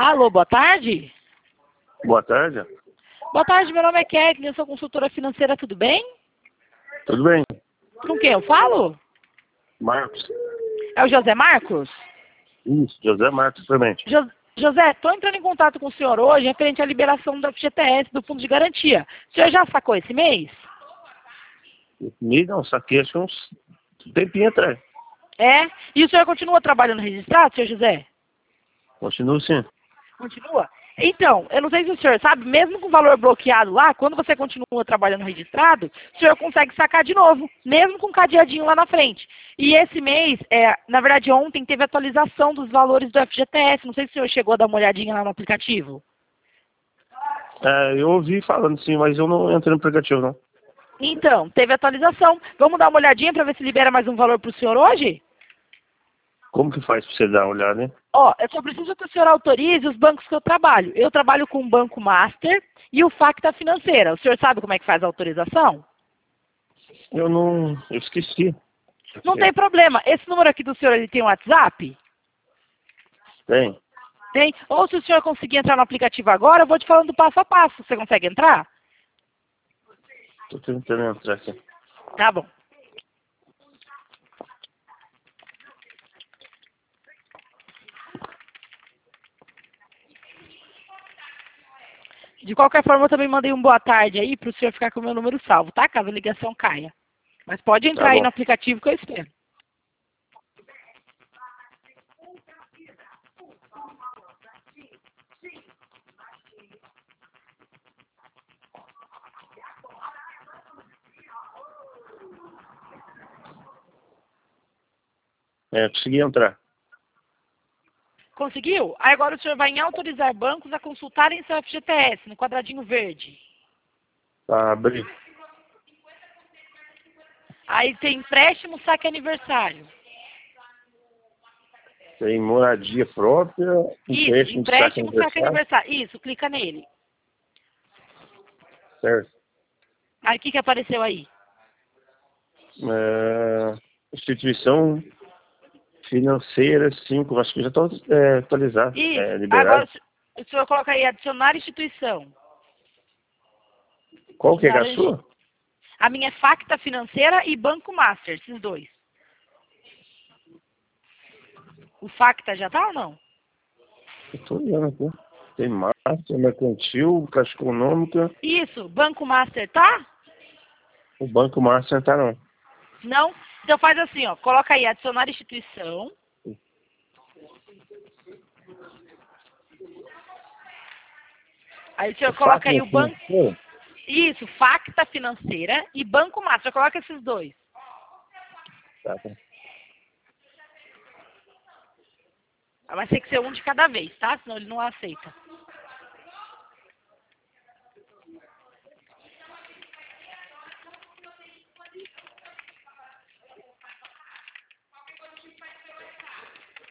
Alô, boa tarde. Boa tarde. Boa tarde, meu nome é Kathleen, eu sou consultora financeira, tudo bem? Tudo bem? Com quem eu falo? Marcos. É o José Marcos? Isso, José Marcos também. José, estou entrando em contato com o senhor hoje referente à liberação do FGTS, do Fundo de Garantia. O senhor já sacou esse mês? Não, saquei acho que uns tempinho atrás. É? E o senhor continua trabalhando registrado, senhor José? Continuo sim. Continua? Então, eu não sei se o senhor sabe, mesmo com o valor bloqueado lá, quando você continua trabalhando registrado, o senhor consegue sacar de novo, mesmo com um cadeadinho lá na frente. E esse mês, na verdade ontem, teve atualização dos valores do FGTS. Não sei se o senhor chegou a dar uma olhadinha lá no aplicativo. Eu ouvi falando sim, mas eu não entrei no aplicativo não. Então, teve atualização. Vamos dar uma olhadinha para ver se libera mais um valor para o senhor hoje? Como que faz pra você dar uma olhada, hein? Ó, eu só preciso que o senhor autorize os bancos que eu trabalho. Eu trabalho com o Banco Master e o Facta Financeira. O senhor sabe como é que faz a autorização? Eu esqueci. Não tem problema. Esse número aqui do senhor, ele tem um WhatsApp? Tem. Tem. Ou se o senhor conseguir entrar no aplicativo agora, eu vou te falando passo a passo. Você consegue entrar? Tô tentando entrar aqui. Tá bom. De qualquer forma, eu também mandei um boa tarde aí para o senhor ficar com o meu número salvo, tá? Caso a ligação caia. Mas pode entrar Tá aí bom. no aplicativo que eu espero. Consegui entrar. Conseguiu? Aí agora o senhor vai em autorizar bancos a consultarem seu FGTS, no quadradinho verde. Tá, abri. Aí tem empréstimo, saque aniversário. Tem moradia própria, Isso, empréstimo de saque empréstimo, saque aniversário. aniversário. Isso, clica nele. Certo. Aí o que apareceu aí? Instituição financeira 5, acho que já está atualizado, Isso. Agora liberado. o senhor coloca aí adicionar instituição. Qual que é a Laranjinha. sua? A minha é Facta Financeira e Banco Master, esses dois. O Facta já tá ou não? Eu tô olhando aqui. Tem Master, Mercantil, Caixa Econômica. Isso, Banco Master tá? O Banco Master tá não. Não? Então faz assim, ó. Coloca aí adicionar instituição. Aí o senhor coloca aí o banco. Isso, Facta Financeira e Banco Master. Coloca esses dois. Tá. Vai ter que ser um de cada vez, tá? Senão ele não aceita.